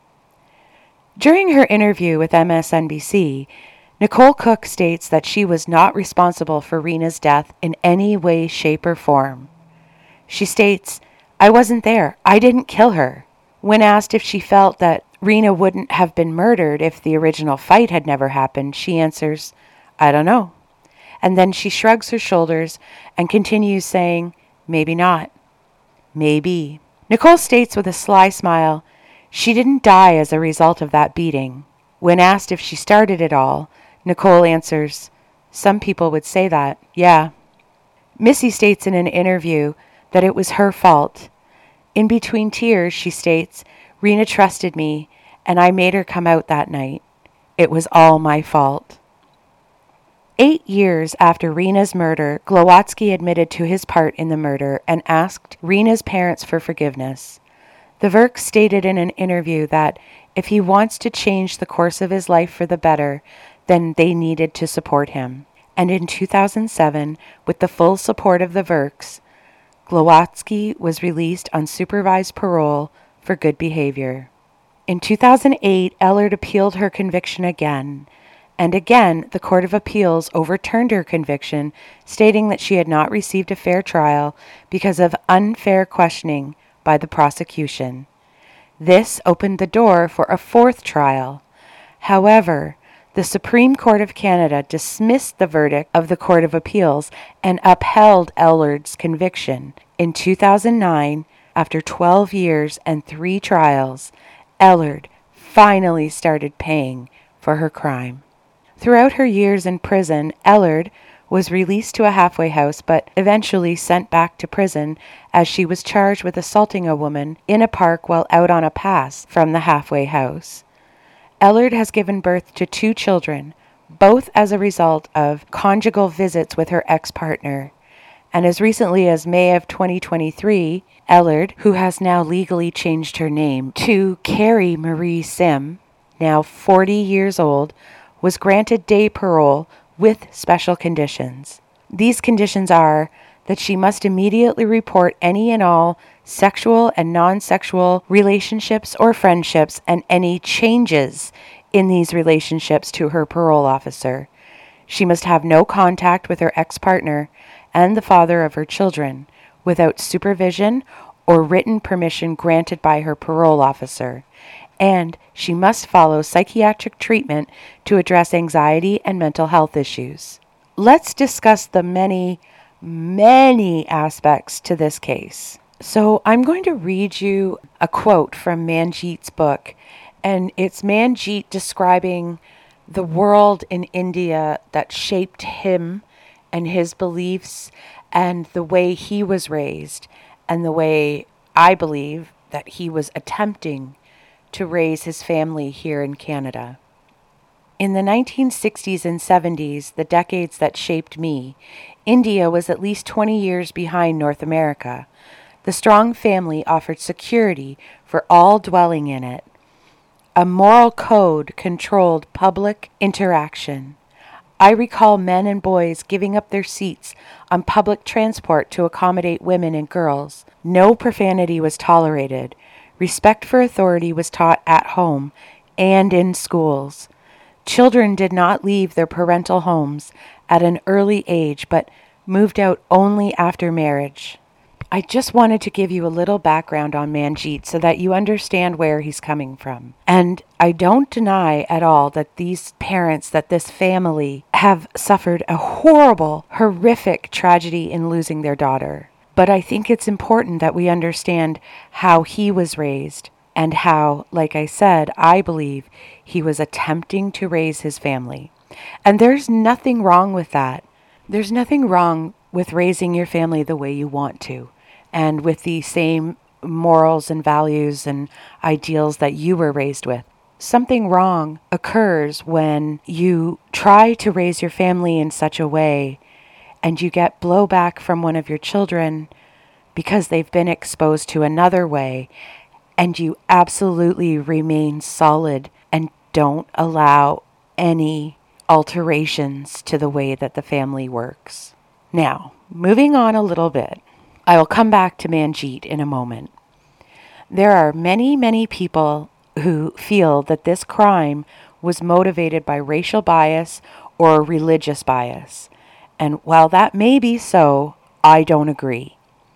During her interview with M S N B C, Nicole Cook states that she was not responsible for Rena's death in any way, shape, or form. She states, "I wasn't there. I didn't kill her." When asked if she felt that Rena wouldn't have been murdered if the original fight had never happened, she answers, "I don't know." And then she shrugs her shoulders and continues saying, "Maybe not. Maybe." Nicole states with a sly smile, she didn't die as a result of that beating. When asked if she started it all, Nicole answers, "Some people would say that, yeah." Missy states in an interview that it was her fault. In between tears, she states, "Rena trusted me, and I made her come out that night. It was all my fault. Eight years after Rena's murder, Glowacki admitted to his part in the murder and asked Rena's parents for forgiveness. The Verk stated in an interview that if he wants to change the course of his life for the better, then they needed to support him. And in two thousand seven, with the full support of the Verks, Glowacki was released on supervised parole for good behavior. In two thousand eight, Ellard appealed her conviction again, and again the Court of Appeals overturned her conviction, stating that she had not received a fair trial because of unfair questioning by the prosecution. This opened the door for a fourth trial. However, the Supreme Court of Canada dismissed the verdict of the Court of Appeals and upheld Ellard's conviction. In two thousand nine, after twelve years and three trials, Ellard finally started paying for her crime. Throughout her years in prison, Ellard was released to a halfway house but eventually sent back to prison as she was charged with assaulting a woman in a park while out on a pass from the halfway house. Ellard has given birth to two children, both as a result of conjugal visits with her ex-partner. And as recently as May of twenty twenty-three, Ellard, who has now legally changed her name to Carrie Marie Sim, now forty years old, was granted day parole with special conditions. These conditions are that she must immediately report any and all sexual and non-sexual relationships or friendships and any changes in these relationships to her parole officer. She must have no contact with her ex-partner and the father of her children without supervision or written permission granted by her parole officer. And she must follow psychiatric treatment to address anxiety and mental health issues. Let's discuss the many, many aspects to this case. So I'm going to read you a quote from Manjeet's book, and it's Manjeet describing the world in India that shaped him and his beliefs and the way he was raised and the way I believe that he was attempting to raise his family here in Canada. In the nineteen sixties and seventies, the decades that shaped me, India was at least twenty years behind North America. The strong family offered security for all dwelling in it. A moral code controlled public interaction. I recall men and boys giving up their seats on public transport to accommodate women and girls. No profanity was tolerated. Respect for authority was taught at home and in schools. Children did not leave their parental homes at an early age, but moved out only after marriage. I just wanted to give you a little background on Manjeet so that you understand where he's coming from. And I don't deny at all that these parents, that this family, have suffered a horrible, horrific tragedy in losing their daughter. But I think it's important that we understand how he was raised and how, like I said, I believe he was attempting to raise his family. And there's nothing wrong with that. There's nothing wrong with raising your family the way you want to and with the same morals and values and ideals that you were raised with. Something wrong occurs when you try to raise your family in such a way and you get blowback from one of your children because they've been exposed to another way, and you absolutely remain solid and don't allow any alterations to the way that the family works. Now, moving on a little bit, I will come back to Manjeet in a moment. There are many, many people who feel that this crime was motivated by racial bias or religious bias. And while that may be so, I don't agree.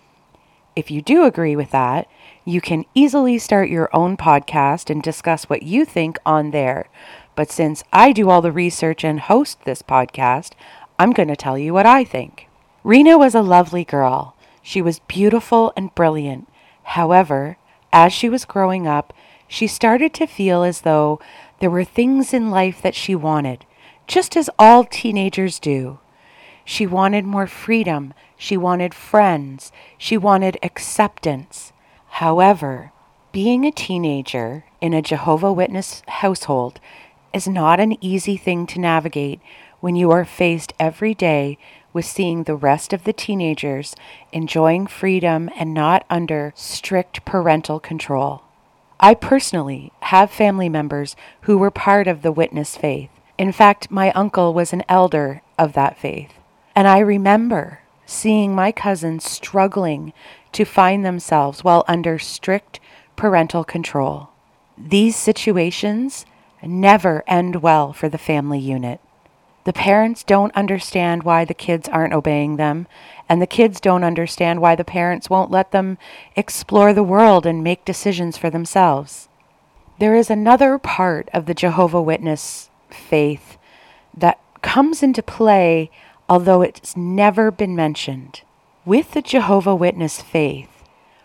If you do agree with that, you can easily start your own podcast and discuss what you think on there. But since I do all the research and host this podcast, I'm going to tell you what I think. Rena was a lovely girl. She was beautiful and brilliant. However, as she was growing up, she started to feel as though there were things in life that she wanted, just as all teenagers do. She wanted more freedom. She wanted friends. She wanted acceptance. However, Being a teenager in a Jehovah's Witness household is not an easy thing to navigate when you are faced every day with seeing the rest of the teenagers enjoying freedom and not under strict parental control. I personally have family members who were part of the Witness faith. In fact, my uncle was an elder of that faith. And I remember seeing my cousins struggling to find themselves while under strict parental control. These situations never end well for the family unit. The parents don't understand why the kids aren't obeying them, and the kids don't understand why the parents won't let them explore the world and make decisions for themselves. There is another part of the Jehovah's Witness faith that comes into play, although it's never been mentioned. With the Jehovah's Witness faith,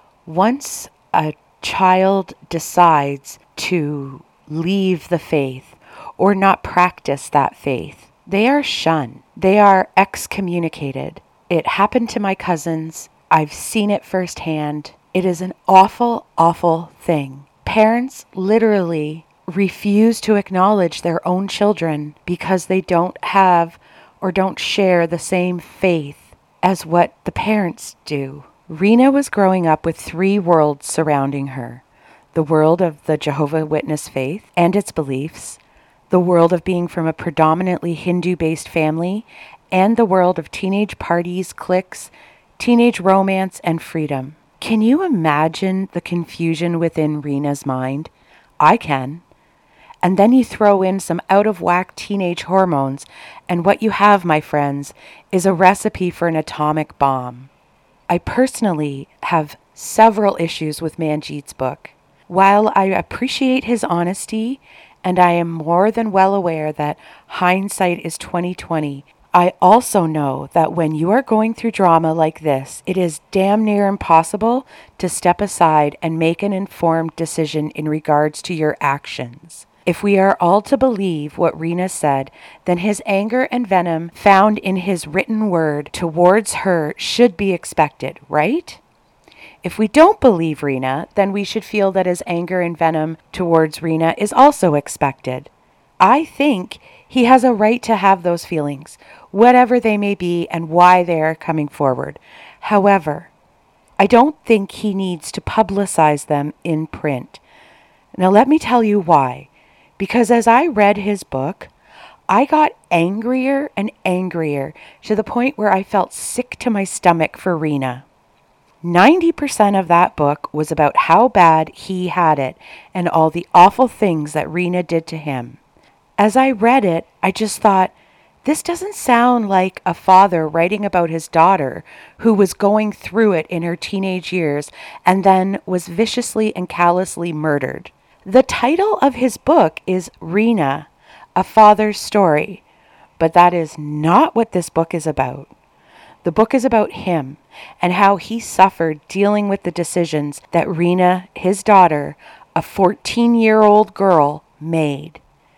once a child decides to leave the faith or not practice that faith, they are shunned. They are excommunicated. It happened to my cousins. I've seen it firsthand. It is an awful, awful thing. Parents literally refuse to acknowledge their own children because they don't have or don't share the same faith as what the parents do. Rena was growing up with three worlds surrounding her: the world of the Jehovah's Witness faith and its beliefs, the world of being from a predominantly Hindu-based family, and the world of teenage parties, cliques, teenage romance, and freedom. Can you imagine the confusion within Rena's mind? I can. And then you throw in some out-of-whack teenage hormones, and what you have, my friends, is a recipe for an atomic bomb. I personally have several issues with Manjeet's book. While I appreciate his honesty, and I am more than well aware that hindsight is twenty twenty, I also know that when you are going through drama like this, it is damn near impossible to step aside and make an informed decision in regards to your actions. If we are all to believe what Rena said, then his anger and venom found in his written word towards her should be expected, right? If we don't believe Rena, then we should feel that his anger and venom towards Rena is also expected. I think he has a right to have those feelings, whatever they may be and why they are coming forward. However, I don't think he needs to publicize them in print. Now let me tell you why. Because as I read his book, I got angrier and angrier to the point where I felt sick to my stomach for Rena. ninety percent of that book was about how bad he had it and all the awful things that Rena did to him. As I read it, I just thought, this doesn't sound like a father writing about his daughter who was going through it in her teenage years and then was viciously and callously murdered. The title of his book is Rena, A Father's Story, but that is not what this book is about. The book is about him and how he suffered dealing with the decisions that Rena, his daughter, a fourteen-year-old girl, made.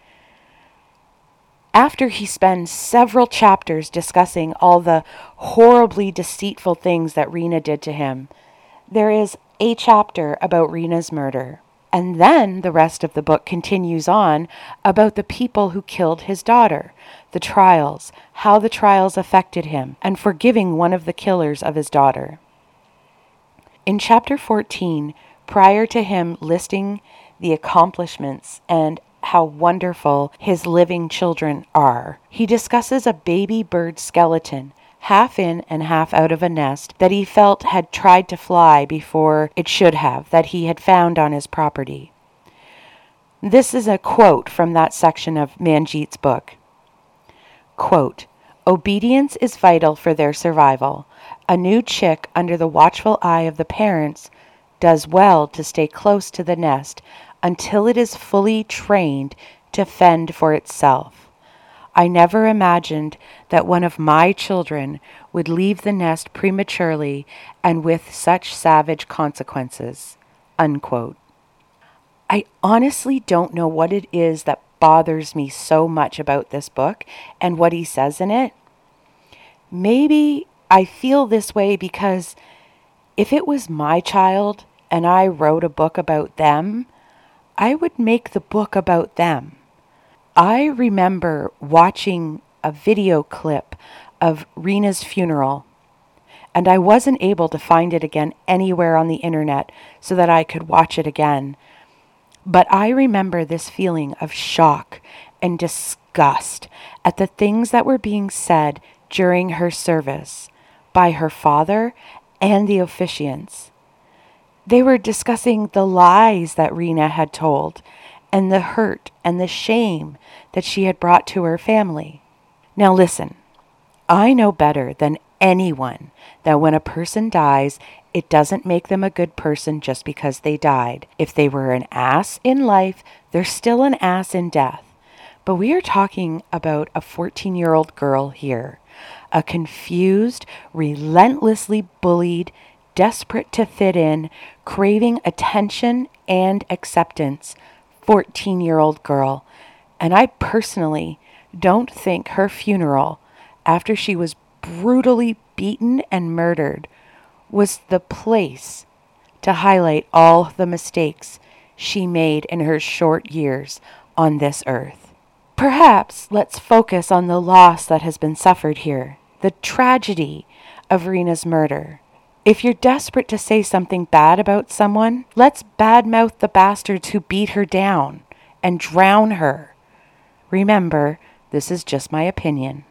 After he spends several chapters discussing all the horribly deceitful things that Rena did to him, there is a chapter about Rena's murder. And then the rest of the book continues on about the people who killed his daughter, the trials, how the trials affected him, and forgiving one of the killers of his daughter. In chapter fourteen, prior to him listing the accomplishments and how wonderful his living children are, he discusses a baby bird skeleton, half in and half out of a nest that he felt had tried to fly before it should have, that he had found on his property. This is a quote from that section of Manjeet's book. Quote, "Obedience is vital for their survival. A new chick under the watchful eye of the parents does well to stay close to the nest until it is fully trained to fend for itself. I never imagined that one of my children would leave the nest prematurely and with such savage consequences." Unquote. I honestly don't know what it is that bothers me so much about this book and what he says in it. Maybe I feel this way because if it was my child and I wrote a book about them, I would make the book about them. I remember watching a video clip of Rena's funeral, and I wasn't able to find it again anywhere on the internet so that I could watch it again. But I remember this feeling of shock and disgust at the things that were being said during her service by her father and the officiants. They were discussing the lies that Rena had told and the hurt and the shame that she had brought to her family. Now listen, I know better than anyone that when a person dies, it doesn't make them a good person just because they died. If they were an ass in life, they're still an ass in death. But we are talking about a fourteen-year-old girl here, a confused, relentlessly bullied, desperate to fit in, craving attention and acceptance, fourteen-year-old girl. And I personally don't think her funeral, after she was brutally beaten and murdered, was the place to highlight all the mistakes she made in her short years on this earth. Perhaps let's focus on the loss that has been suffered here, the tragedy of Rena's murder. If you're desperate to say something bad about someone, let's badmouth the bastards who beat her down and drown her. Remember, this is just my opinion.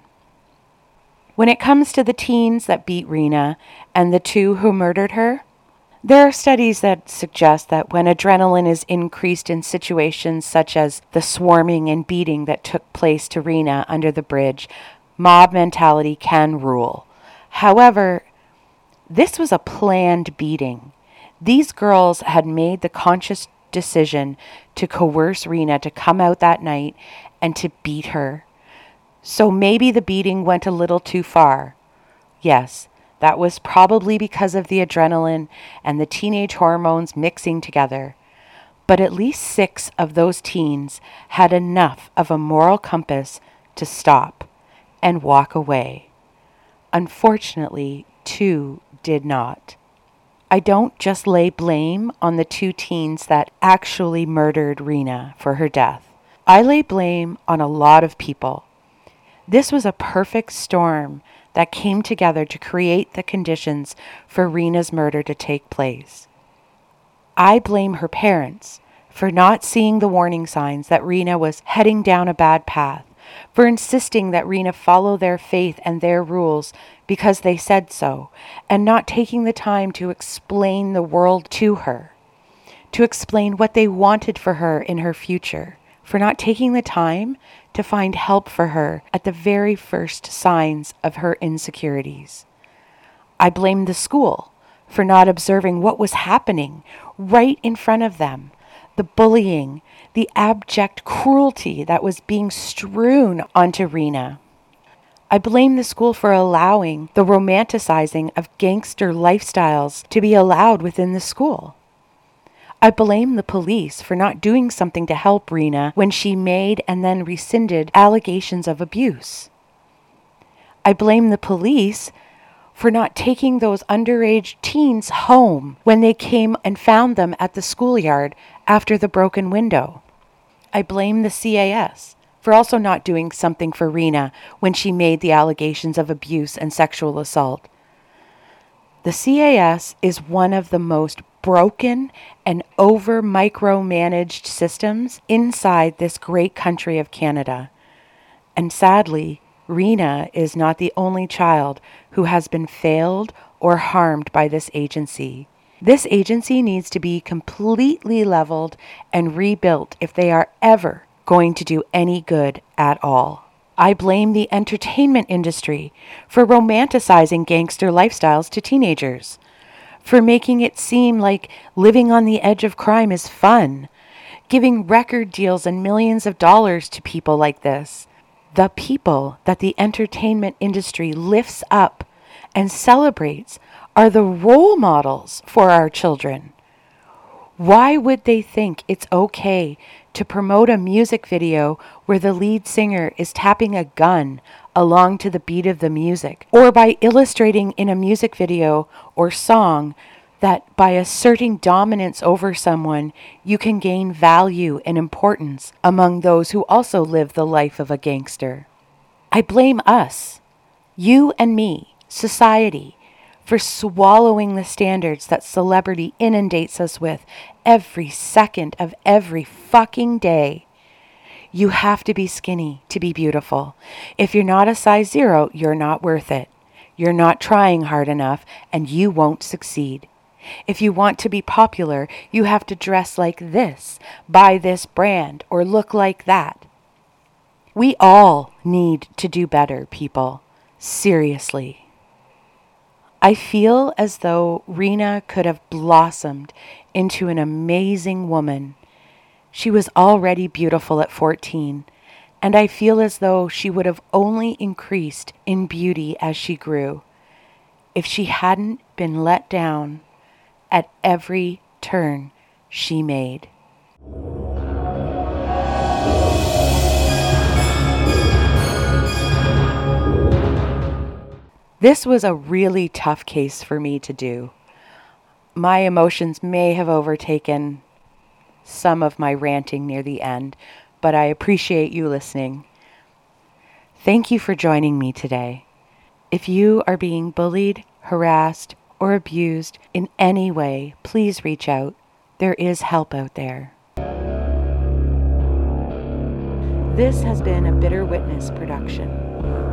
When it comes to the teens that beat Rena and the two who murdered her, there are studies that suggest that when adrenaline is increased in situations such as the swarming and beating that took place to Rena under the bridge, mob mentality can rule. However, this was a planned beating. These girls had made the conscious decision to coerce Rena to come out that night and to beat her. So maybe the beating went a little too far. Yes, that was probably because of the adrenaline and the teenage hormones mixing together. But at least six of those teens had enough of a moral compass to stop and walk away. Unfortunately, two did not. I don't just lay blame on the two teens that actually murdered Rena for her death. I lay blame on a lot of people. This was a perfect storm that came together to create the conditions for Rena's murder to take place. I blame her parents for not seeing the warning signs that Rena was heading down a bad path, for insisting that Rena follow their faith and their rules because they said so, and not taking the time to explain the world to her, to explain what they wanted for her in her future, for not taking the time to find help for her at the very first signs of her insecurities. I blame the school for not observing what was happening right in front of them, the bullying, the abject cruelty that was being strewn onto Rena. I blame the school for allowing the romanticizing of gangster lifestyles to be allowed within the school. I blame the police for not doing something to help Rena when she made and then rescinded allegations of abuse. I blame the police for not taking those underage teens home when they came and found them at the schoolyard after the broken window. I blame the C A S for also not doing something for Rena when she made the allegations of abuse and sexual assault. The C A S is one of the most broken and over micromanaged systems inside this great country of Canada. And sadly, Rena is not the only child who has been failed or harmed by this agency. This agency needs to be completely leveled and rebuilt if they are ever going to do any good at all. I blame the entertainment industry for romanticizing gangster lifestyles to teenagers, for making it seem like living on the edge of crime is fun, giving record deals and millions of dollars to people like this. The people that the entertainment industry lifts up and celebrates are the role models for our children. Why would they think it's okay to promote a music video where the lead singer is tapping a gun along to the beat of the music, or by illustrating in a music video or song that by asserting dominance over someone, you can gain value and importance among those who also live the life of a gangster. I blame us, you and me, society, for swallowing the standards that celebrity inundates us with every second of every fucking day. You have to be skinny to be beautiful. If you're not a size zero, you're not worth it. You're not trying hard enough, and you won't succeed. If you want to be popular, you have to dress like this, buy this brand, or look like that. We all need to do better, people. Seriously. I feel as though Rena could have blossomed into an amazing woman. She was already beautiful at fourteen, and I feel as though she would have only increased in beauty as she grew, if she hadn't been let down at every turn she made. This was a really tough case for me to do. My emotions may have overtaken some of my ranting near the end, but I appreciate you listening. Thank you for joining me today. If you are being bullied, harassed, or abused in any way, please reach out. There is help out there. This has been a Bitter Witness production.